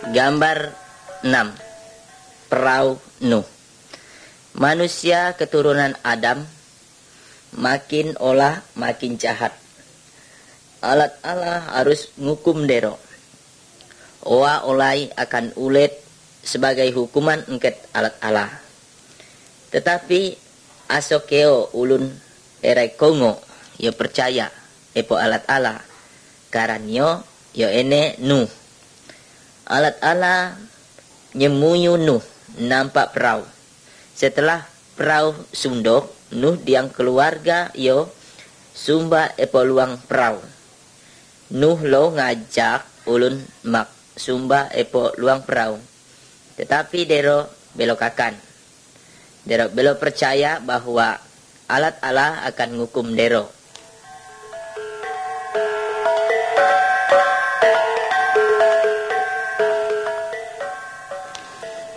Gambar 6. Perahu Nuh. Manusia keturunan Adam makin olah makin jahat. Alat Allah harus ngukum dero. Oa olai akan ulet sebagai hukuman engket alat Allah. Tetapi asokeo ulun erai kongo yo percaya epo alat Allah. Karanyo yo ene Nuh. Alat Allah nyemuyu Nuh nampak perahu. Setelah perahu sundok, Nuh diang keluarga yo sumba epo luang perahu. Nuh lo ngajak ulun mak sumba epo luang perahu. Tetapi dero belokakan. Dero belo percaya bahwa alat Allah akan ngukum dero.